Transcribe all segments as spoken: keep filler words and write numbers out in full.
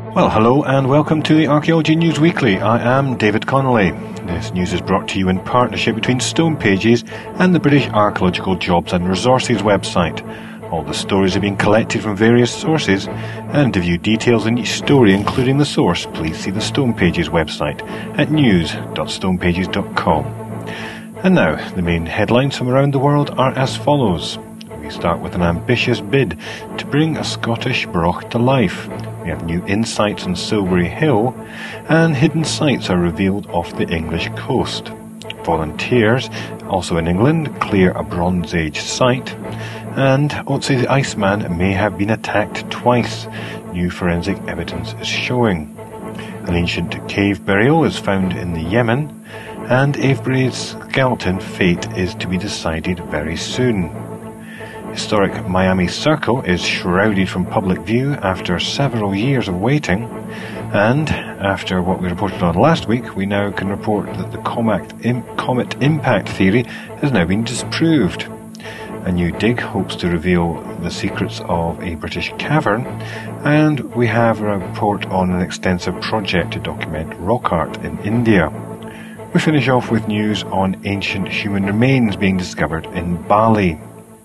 Well, hello and welcome to the Archaeology News Weekly. I am David Connolly. This news is brought to you in partnership between Stone Pages and the British Archaeological Jobs and Resources website. All the stories are being collected from various sources, and to view details in each story, including the source, please see the Stone Pages website at news dot stone pages dot com. And now, the main headlines from around the world are as follows. We start with an ambitious bid to bring a Scottish broch to life. We have new insights on Silbury Hill, and hidden sites are revealed off the English coast. Volunteers, also in England, clear a Bronze Age site, and Otzi the Iceman may have been attacked twice. New forensic evidence is showing. An ancient cave burial is found in the Yemen, and Avebury's skeleton fate is to be decided very soon. Historic Miami Circle is shrouded from public view after several years of waiting, and after what we reported on last week, we now can report that the comet, im- comet impact theory has now been disproved. A new dig hopes to reveal the secrets of a British cavern, and we have a report on an extensive project to document rock art in India. We finish off with news on ancient human remains being discovered in Bali.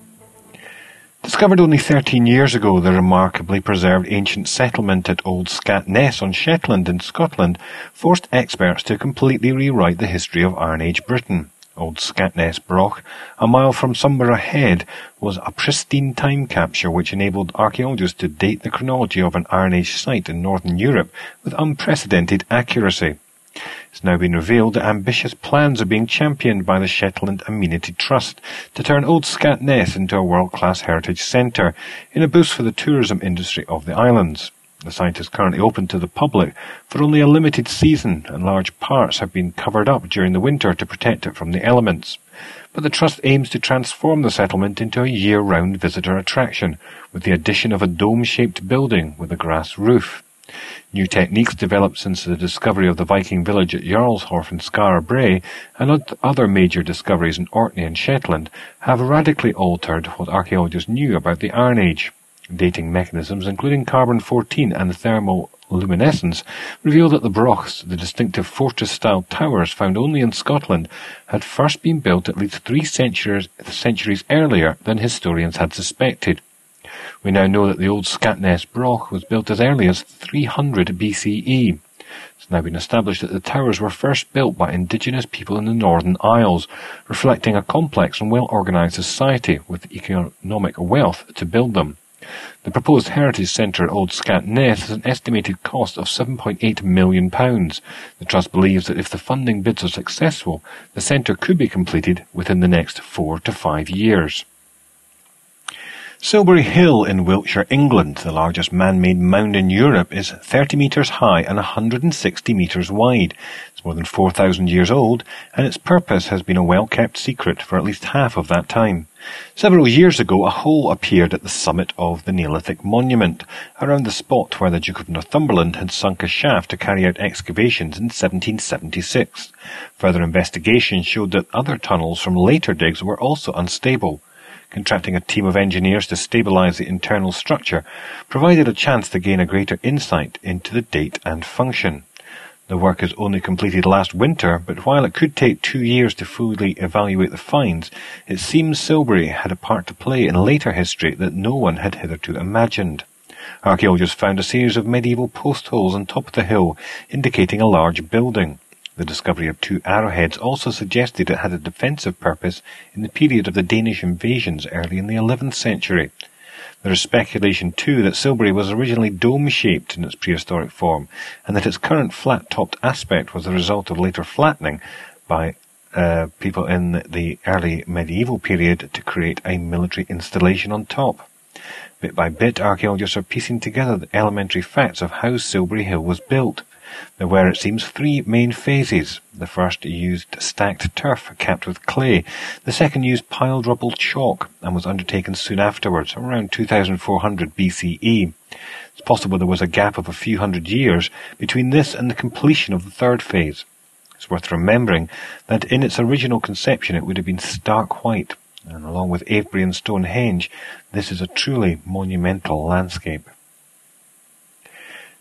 Discovered only thirteen years ago, the remarkably preserved ancient settlement at Old Scatness on Shetland in Scotland forced experts to completely rewrite the history of Iron Age Britain. Old Scatness Broch, a mile from Somborough Head, was a pristine time capture which enabled archaeologists to date the chronology of an Iron Age site in northern Europe with unprecedented accuracy. It's now been revealed that ambitious plans are being championed by the Shetland Amenity Trust to turn Old Scatness into a world-class heritage centre in a boost for the tourism industry of the islands. The site is currently open to the public for only a limited season, and large parts have been covered up during the winter to protect it from the elements. But the Trust aims to transform the settlement into a year-round visitor attraction, with the addition of a dome-shaped building with a grass roof. New techniques developed since the discovery of the Viking village at Jarlshof in Skara Brae and other major discoveries in Orkney and Shetland have radically altered what archaeologists knew about the Iron Age. Dating mechanisms, including carbon fourteen and thermal luminescence, reveal that the brochs, the distinctive fortress-style towers found only in Scotland, had first been built at least three centuries, centuries earlier than historians had suspected. We now know that the Old Scatness Broch was built as early as three hundred B C E. It's now been established that the towers were first built by indigenous people in the Northern Isles, reflecting a complex and well-organised society with economic wealth to build them. The proposed heritage centre at Old Scatness has an estimated cost of seven point eight million pounds. The Trust believes that if the funding bids are successful, the centre could be completed within the next four to five years. Silbury Hill in Wiltshire, England, the largest man-made mound in Europe, is thirty metres high and one hundred sixty metres wide. It's more than four thousand years old, and its purpose has been a well-kept secret for at least half of that time. Several years ago, a hole appeared at the summit of the Neolithic monument, around the spot where the Duke of Northumberland had sunk a shaft to carry out excavations in seventeen seventy-six. Further investigation showed that other tunnels from later digs were also unstable. Contracting a team of engineers to stabilise the internal structure provided a chance to gain a greater insight into the date and function. The work is only completed last winter, but while it could take two years to fully evaluate the finds, it seems Silbury had a part to play in later history that no one had hitherto imagined. Archaeologists found a series of medieval post holes on top of the hill, indicating a large building. The discovery of two arrowheads also suggested it had a defensive purpose in the period of the Danish invasions early in the eleventh century. There is speculation, too, that Silbury was originally dome-shaped in its prehistoric form, and that its current flat-topped aspect was the result of later flattening by uh, people in the early medieval period to create a military installation on top. Bit by bit, archaeologists are piecing together the elementary facts of how Silbury Hill was built. There were, it seems, three main phases. The first used stacked turf capped with clay. The second used piled rubble chalk and was undertaken soon afterwards, around two thousand four hundred B C E. It's possible there was a gap of a few hundred years between this and the completion of the third phase. It's worth remembering that in its original conception it would have been stark white, and along with Avebury and Stonehenge, this is a truly monumental landscape.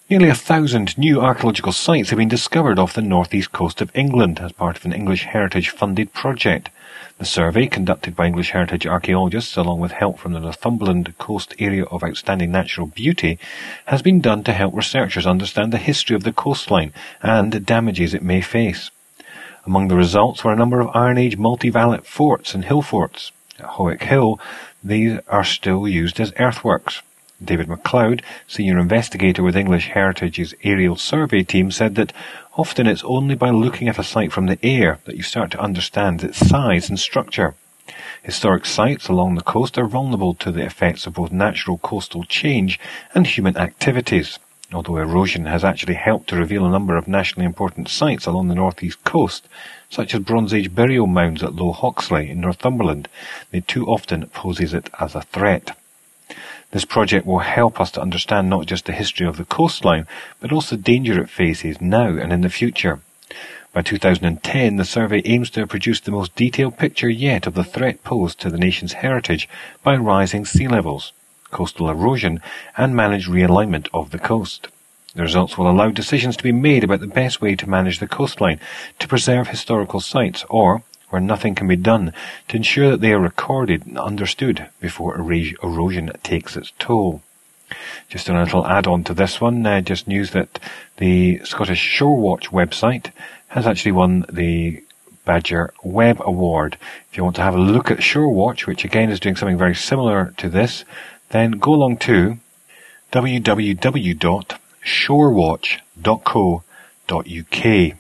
Nearly a thousand new archaeological sites have been discovered off the northeast coast of England as part of an English Heritage funded project. The survey, conducted by English Heritage archaeologists along with help from the Northumberland Coast Area of Outstanding Natural Beauty, has been done to help researchers understand the history of the coastline and damages it may face. Among the results were a number of Iron Age multi-valet forts and hill forts. At Howick Hill, these are still used as earthworks. David MacLeod, senior investigator with English Heritage's aerial survey team, said that often it's only by looking at a site from the air that you start to understand its size and structure. Historic sites along the coast are vulnerable to the effects of both natural coastal change and human activities. Although erosion has actually helped to reveal a number of nationally important sites along the northeast coast, such as Bronze Age burial mounds at Low Hoxley in Northumberland, it too often poses it as a threat. This project will help us to understand not just the history of the coastline, but also the danger it faces now and in the future. By two thousand ten, the survey aims to have produced the most detailed picture yet of the threat posed to the nation's heritage by rising sea levels, coastal erosion, and managed realignment of the coast. The results will allow decisions to be made about the best way to manage the coastline, to preserve historical sites, or, where nothing can be done, to ensure that they are recorded and understood before erosion takes its toll. Just a little add-on to this one, uh, just news that the Scottish Shore Watch website has actually won the Badger Web Award. If you want to have a look at Shore Watch, which again is doing something very similar to this, then go along to w w w dot shorewatch dot co dot u k.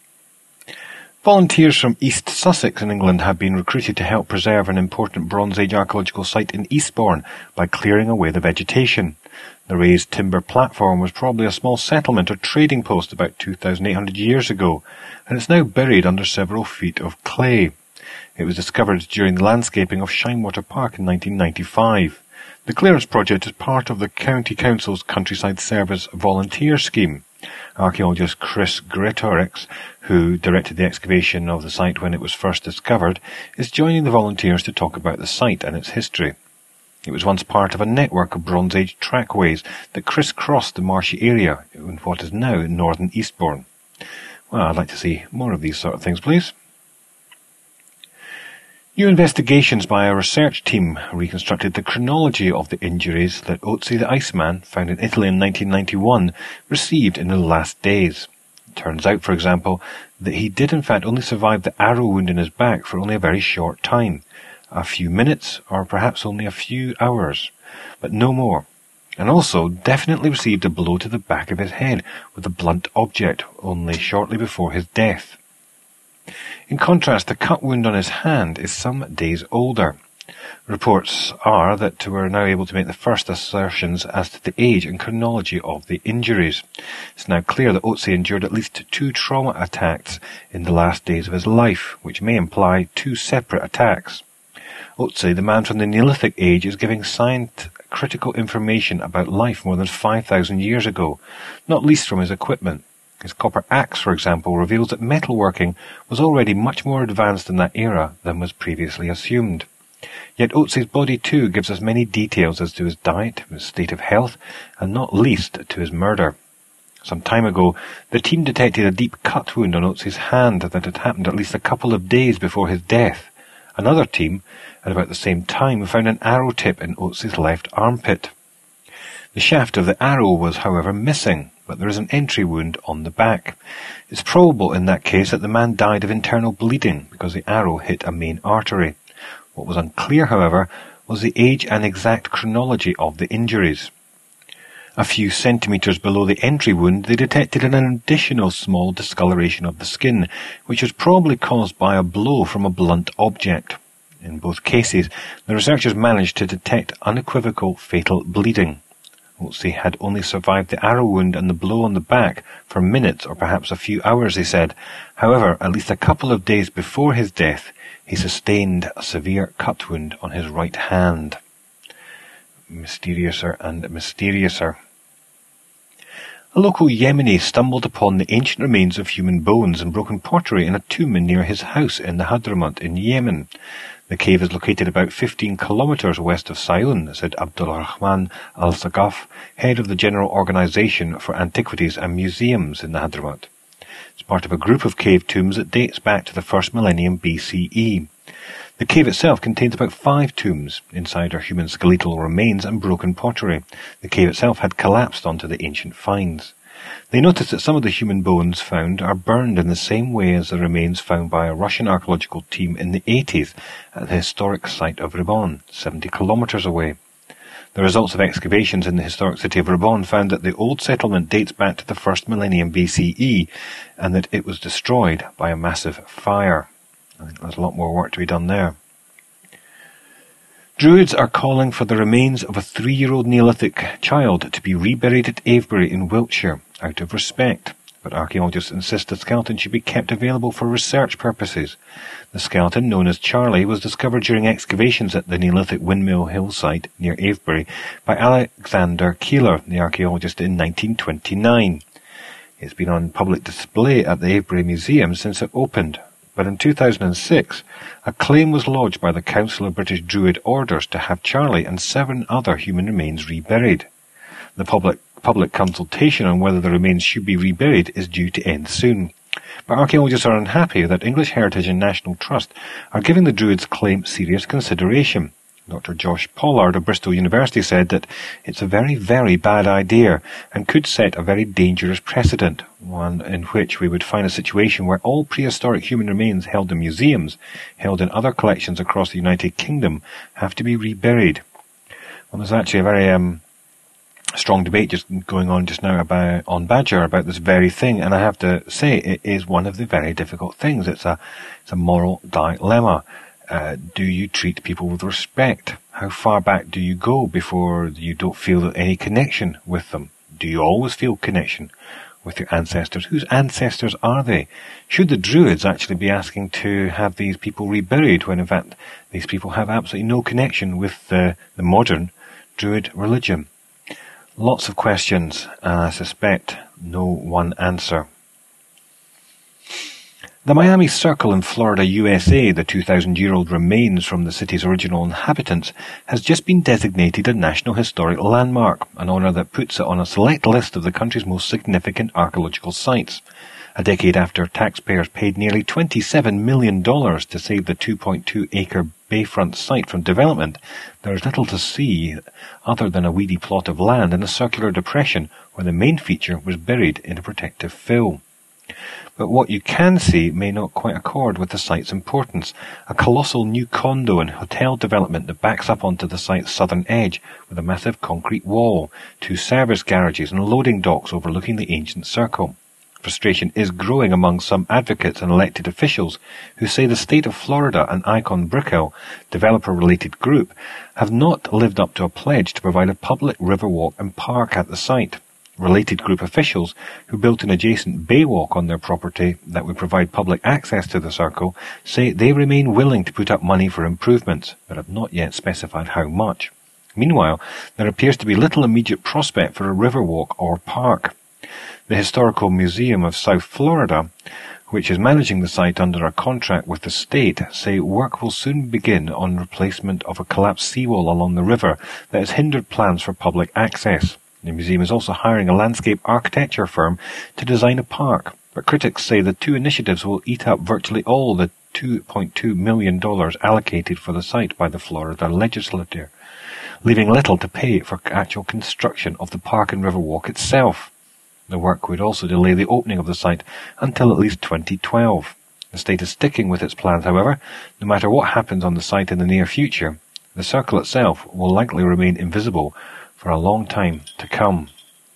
Volunteers from East Sussex in England have been recruited to help preserve an important Bronze Age archaeological site in Eastbourne by clearing away the vegetation. The raised timber platform was probably a small settlement or trading post about two thousand eight hundred years ago, and it's now buried under several feet of clay. It was discovered during the landscaping of Shinewater Park in nineteen ninety-five. The clearance project is part of the County Council's Countryside Service volunteer scheme. Archaeologist Chris Greatorex, who directed the excavation of the site when it was first discovered, is joining the volunteers to talk about the site and its history. It was once part of a network of Bronze Age trackways that crisscrossed the marshy area in what is now northern Eastbourne. Well, I'd like to see more of these sort of things, please. New investigations by a research team reconstructed the chronology of the injuries that Ötzi the Iceman, found in Italy in nineteen ninety-one, received in the last days. It turns out, for example, that he did in fact only survive the arrow wound in his back for only a very short time, a few minutes or perhaps only a few hours, but no more, and also definitely received a blow to the back of his head with a blunt object only shortly before his death. In contrast, the cut wound on his hand is some days older. Reports are that we're now able to make the first assertions as to the age and chronology of the injuries. It's now clear that Ötzi endured at least two trauma attacks in the last days of his life, which may imply two separate attacks. Ötzi, the man from the Neolithic age, is giving science critical information about life more than five thousand years ago, not least from his equipment. His copper axe, for example, reveals that metalworking was already much more advanced in that era than was previously assumed. Yet Ötzi's body too gives us many details as to his diet, his state of health, and not least to his murder. Some time ago, the team detected a deep cut wound on Ötzi's hand that had happened at least a couple of days before his death. Another team, at about the same time, found an arrow tip in Ötzi's left armpit. The shaft of the arrow was, however, missing, but there is an entry wound on the back. It's probable in that case that the man died of internal bleeding because the arrow hit a main artery. What was unclear, however, was the age and exact chronology of the injuries. A few centimetres below the entry wound, they detected an additional small discoloration of the skin, which was probably caused by a blow from a blunt object. In both cases, the researchers managed to detect unequivocal fatal bleeding. Ötzi had only survived the arrow wound and the blow on the back for minutes or perhaps a few hours, they said. However, at least a couple of days before his death, he sustained a severe cut wound on his right hand. Mysteriouser and mysteriouser. A local Yemeni stumbled upon the ancient remains of human bones and broken pottery in a tomb near his house in the Hadramaut in Yemen. The cave is located about fifteen kilometres west of Sayun, said Abdul Rahman Al-Sagaf, head of the General Organisation for Antiquities and Museums in the Hadramaut. It's part of a group of cave tombs that dates back to the first millennium B C E. The cave itself contains about five tombs. Inside are human skeletal remains and broken pottery. The cave itself had collapsed onto the ancient finds. They noticed that some of the human bones found are burned in the same way as the remains found by a Russian archaeological team in the eighties at the historic site of Ribon, seventy kilometres away. The results of excavations in the historic city of Ribon found that the old settlement dates back to the first millennium B C E and that it was destroyed by a massive fire. I think there's a lot more work to be done there. Druids are calling for the remains of a three-year-old Neolithic child to be reburied at Avebury in Wiltshire, out of respect. But archaeologists insist the skeleton should be kept available for research purposes. The skeleton, known as Charlie, was discovered during excavations at the Neolithic Windmill Hill site near Avebury by Alexander Keeler, the archaeologist, in nineteen twenty-nine. It's been on public display at the Avebury Museum since it opened. But in two thousand six, a claim was lodged by the Council of British Druid Orders to have Charlie and seven other human remains reburied. The public, public consultation on whether the remains should be reburied is due to end soon. But archaeologists are unhappy that English Heritage and National Trust are giving the Druids' claim serious consideration. Doctor Josh Pollard of Bristol University said that it's a very, very bad idea and could set a very dangerous precedent, one in which we would find a situation where all prehistoric human remains held in museums, held in other collections across the United Kingdom, have to be reburied. Well, there's actually a very um, strong debate just going on just now about on Badger about this very thing, and I have to say it is one of the very difficult things. It's a, it's a moral dilemma. Uh, do you treat people with respect? How far back do you go before you don't feel any connection with them? Do you always feel connection with your ancestors? Whose ancestors are they? Should the Druids actually be asking to have these people reburied when in fact these people have absolutely no connection with the, the modern Druid religion? Lots of questions, and I suspect no one answer. The Miami Circle in Florida, U S A, the two thousand year old remains from the city's original inhabitants, has just been designated a National Historic Landmark, an honour that puts it on a select list of the country's most significant archaeological sites. A decade after taxpayers paid nearly twenty-seven million dollars to save the two point two acre bayfront site from development, there is little to see other than a weedy plot of land in a circular depression where the main feature was buried in a protective fill. But what you can see may not quite accord with the site's importance. A colossal new condo and hotel development that backs up onto the site's southern edge with a massive concrete wall, two service garages and loading docks overlooking the ancient circle. Frustration is growing among some advocates and elected officials who say the state of Florida and Icon Brickell, developer-related group, have not lived up to a pledge to provide a public riverwalk and park at the site. Related group officials who built an adjacent baywalk on their property that would provide public access to the circle say they remain willing to put up money for improvements, but have not yet specified how much. Meanwhile, there appears to be little immediate prospect for a riverwalk or park. The Historical Museum of South Florida, which is managing the site under a contract with the state, say work will soon begin on replacement of a collapsed seawall along the river that has hindered plans for public access. The museum is also hiring a landscape architecture firm to design a park, but critics say the two initiatives will eat up virtually all the two point two million dollars allocated for the site by the Florida legislature, leaving little to pay for actual construction of the park and riverwalk itself. The work would also delay the opening of the site until at least twenty twelve. The state is sticking with its plans, however. No matter what happens on the site in the near future, the circle itself will likely remain invisible for a long time to come.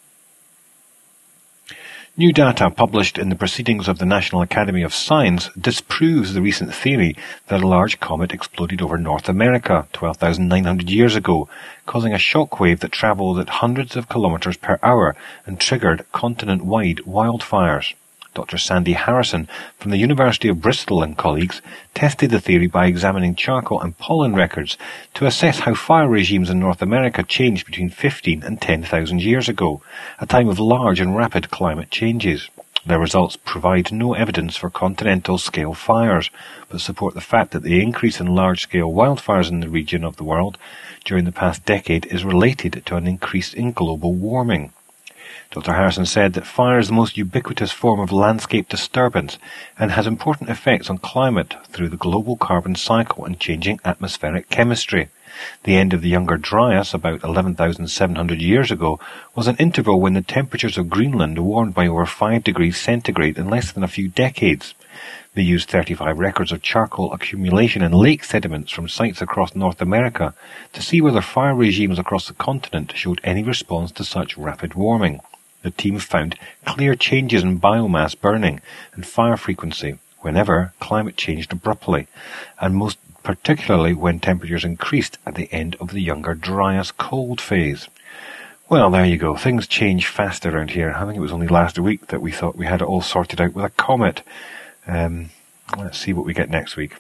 New data published in the Proceedings of the National Academy of Science disproves the recent theory that a large comet exploded over North America twelve thousand nine hundred years ago, causing a shockwave that travelled at hundreds of kilometres per hour and triggered continent-wide wildfires. Doctor Sandy Harrison from the University of Bristol and colleagues tested the theory by examining charcoal and pollen records to assess how fire regimes in North America changed between fifteen and ten thousand years ago, a time of large and rapid climate changes. Their results provide no evidence for continental-scale fires, but support the fact that the increase in large-scale wildfires in the region of the world during the past decade is related to an increase in global warming. Doctor Harrison said that fire is the most ubiquitous form of landscape disturbance and has important effects on climate through the global carbon cycle and changing atmospheric chemistry. The end of the Younger Dryas, about eleven thousand seven hundred years ago, was an interval when the temperatures of Greenland warmed by over five degrees centigrade in less than a few decades. They used thirty-five records of charcoal accumulation in lake sediments from sites across North America to see whether fire regimes across the continent showed any response to such rapid warming. The team found clear changes in biomass burning and fire frequency whenever climate changed abruptly, and most particularly when temperatures increased at the end of the Younger Dryas cold phase. Well, there you go. Things change fast around here. I think it was only last week that we thought we had it all sorted out with a comet. Um, let's see what we get next week.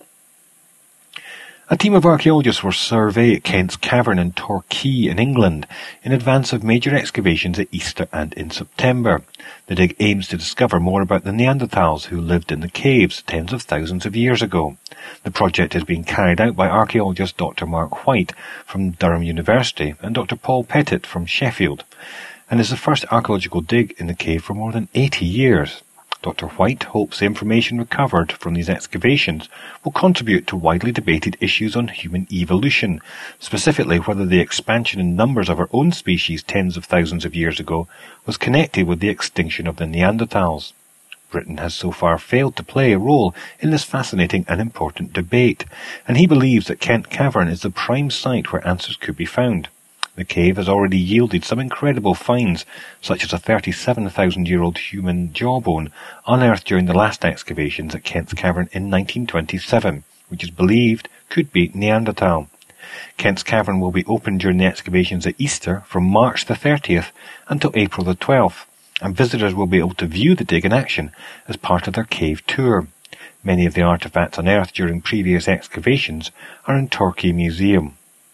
A team of archaeologists will survey Kent's Cavern in Torquay in England in advance of major excavations at Easter and in September. The dig aims to discover more about the Neanderthals who lived in the caves tens of thousands of years ago. The project is being carried out by archaeologist Doctor Mark White from Durham University and Doctor Paul Pettit from Sheffield, and is the first archaeological dig in the cave for more than eighty years. Doctor White hopes the information recovered from these excavations will contribute to widely debated issues on human evolution, specifically whether the expansion in numbers of our own species tens of thousands of years ago was connected with the extinction of the Neanderthals. Britain has so far failed to play a role in this fascinating and important debate, and he believes that Kent Cavern is the prime site where answers could be found. The cave has already yielded some incredible finds, such as a thirty-seven thousand year old human jawbone unearthed during the last excavations at Kent's Cavern in nineteen twenty-seven, which is believed could be Neanderthal. Kent's Cavern will be open during the excavations at Easter from March the thirtieth until April the twelfth, and visitors will be able to view the dig in action as part of their cave tour. Many of the artefacts unearthed during previous excavations are in Torquay Museum.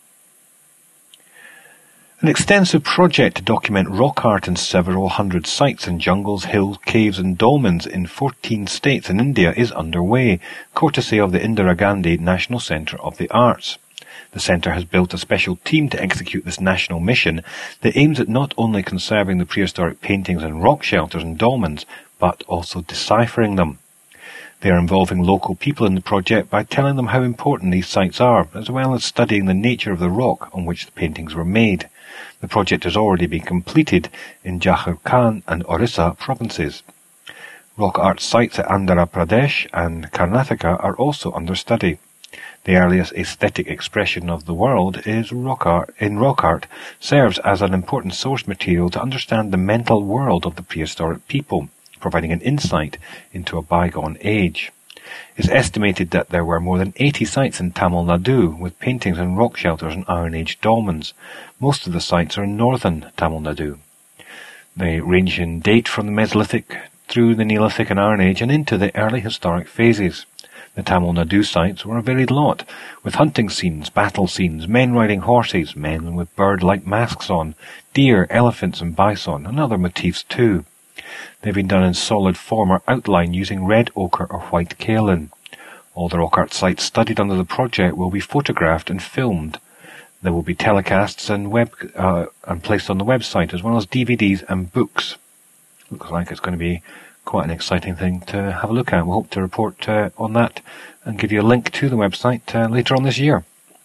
An extensive project to document rock art in several hundred sites in jungles, hills, caves and dolmens in fourteen states in India is underway, courtesy of the Indira Gandhi National Centre of the Arts. The centre has built a special team to execute this national mission that aims at not only conserving the prehistoric paintings and rock shelters and dolmens, but also deciphering them. They are involving local people in the project by telling them how important these sites are, as well as studying the nature of the rock on which the paintings were made. The project has already been completed in Jharkhand and Orissa provinces. Rock art sites at Andhra Pradesh and Karnataka are also under study. The earliest aesthetic expression of the world is rock art. In rock art serves as an important source material to understand the mental world of the prehistoric people, providing an insight into a bygone age. It's estimated that there were more than eighty sites in Tamil Nadu with paintings and rock shelters and Iron Age dolmens. Most of the sites are in northern Tamil Nadu. They range in date from the Mesolithic through the Neolithic and Iron Age and into the early historic phases. The Tamil Nadu sites were a varied lot, with hunting scenes, battle scenes, men riding horses, men with bird-like masks on, deer, elephants and bison, and other motifs too. They've been done in solid form or outline using red ochre or white kaolin. All the rock art sites studied under the project will be photographed and filmed. There will be telecasts and web uh, and placed on the website, as well as D V Ds and books. Looks like it's going to be quite an exciting thing to have a look at. We'll hope to report uh, on that and give you a link to the website uh, later on this year.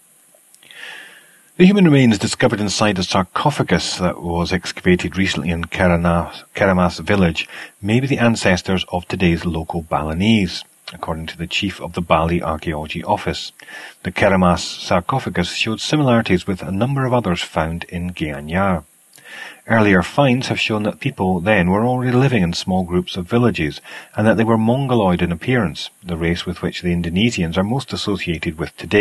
The human remains discovered inside a sarcophagus that was excavated recently in Keramas, Keramas village may be the ancestors of today's local Balinese, according to the chief of the Bali Archaeology Office. The Keramas sarcophagus showed similarities with a number of others found in Gianyar. Earlier finds have shown that people then were already living in small groups of villages, and that they were Mongoloid in appearance, the race with which the Indonesians are most associated with today.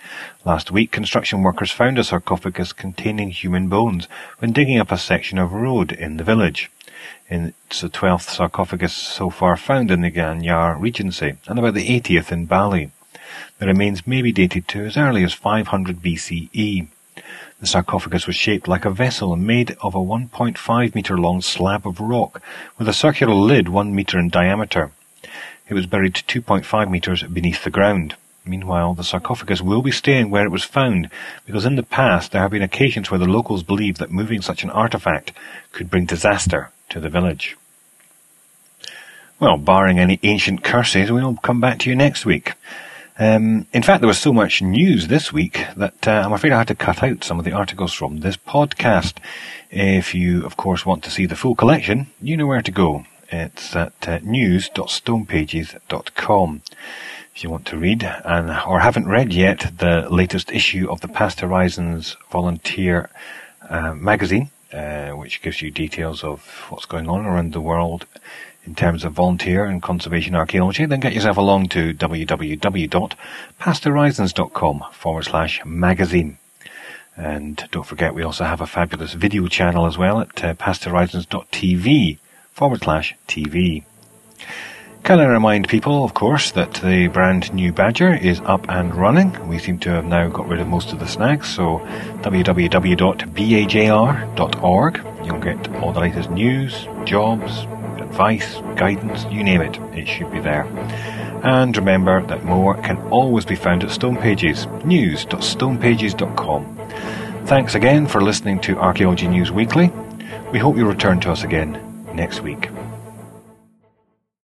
Last week, construction workers found a sarcophagus containing human bones when digging up a section of road in the village. It's the twelfth sarcophagus so far found in the Ganyar Regency, and about the eightieth in Bali. The remains may be dated to as early as five hundred B C E. The sarcophagus was shaped like a vessel and made of a one point five metre long slab of rock, with a circular lid one metre in diameter. It was buried two point five metres beneath the ground. Meanwhile, the sarcophagus will be staying where it was found, because in the past there have been occasions where the locals believed that moving such an artefact could bring disaster to the village. Well, barring any ancient curses, we'll come back to you next week. Um, in fact, there was so much news this week that uh, I'm afraid I had to cut out some of the articles from this podcast. If you, of course, want to see the full collection, you know where to go. It's at uh, news dot stone pages dot com. If you want to read, and or haven't read yet, the latest issue of the Past Horizons Volunteer uh, magazine, uh, which gives you details of what's going on around the world in terms of volunteer and conservation archaeology, then get yourself along to w w w dot past horizons dot com forward slash magazine. And don't forget, we also have a fabulous video channel as well at uh, past horizons dot t v forward slash TV. Can I remind people, of course, that the brand new Badger is up and running. We seem to have now got rid of most of the snags, so w w w dot bajar dot org. You'll get all the latest news, jobs, advice, guidance, you name it, it should be there. And remember that more can always be found at Stone Pages, news dot stone pages dot com. Thanks again for listening to Archaeology News Weekly. We hope you'll return to us again next week.